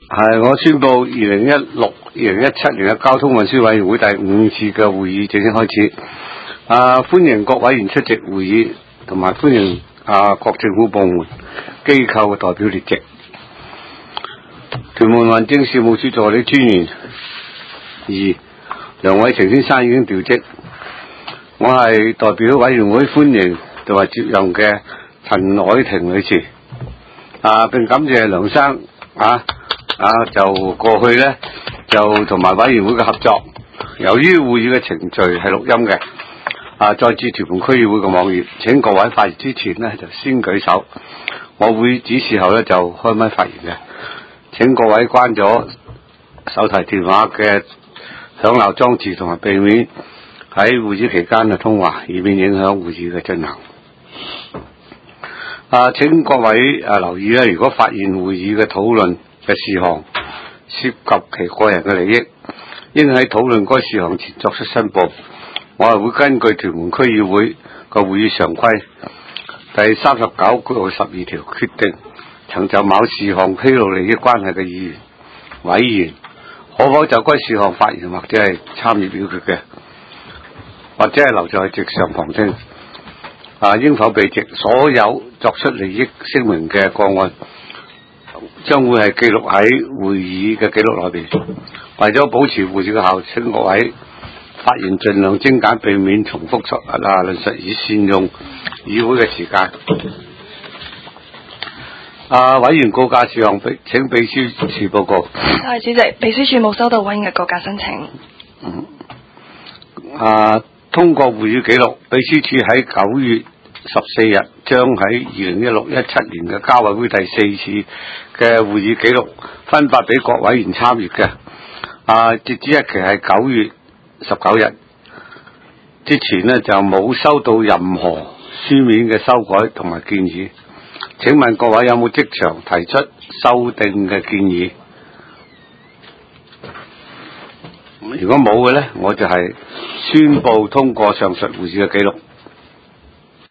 係我宣布2016-2017年嘅交通運輸委員會第5次嘅會議正式開始。歡迎各委員出席會議，同埋歡迎各政府部門機構嘅代表列席。屯門民政事務處助理專員2梁偉成先生已經調職，我係代表委員會歡迎同埋接任嘅陳凱婷女士。並感謝梁生就過去呢就同埋委員會嘅合作。由於會議嘅程序係錄音嘅，再至屯門區議會嘅網頁，請各位發言之前呢就先舉手，我會指示後呢就開麥發言嘅。請各位關咗手提電話嘅響鬧裝置，同埋避免喺會議期間嘅通話，以免影響會議嘅進行。請各位留意咧，如果發現會議嘅討論嘅事項涉及其個人嘅利益，應喺討論該事項前作出申報。我係會根據屯門區議會個會議常規第39/12條決定，曾就某事項披露利益關係嘅議員、委員，可否就該事項發言或者係參與表決嘅，或者係留在席上旁聽。應否避席？所有作出利益聲明嘅個案，將會係記錄喺會議嘅記錄內邊。為咗保持會議嘅效，請各位發言盡量精簡，避免重複論述，以善用議會嘅時間。委員告假事項，請秘書處報告。 主席，秘書處冇收到委員嘅告假申請。 通過會議記錄，秘書處喺9月14日將喺2016-17年嘅交委會第4次嘅會議記錄分發俾各委員參閱嘅。截止日期係9月19日之前呢，就冇收到任何書面嘅修改同埋建議。請問各位有冇即場提出修訂嘅建議？如果冇嘅呢，我就係宣布通過上述會議嘅記錄。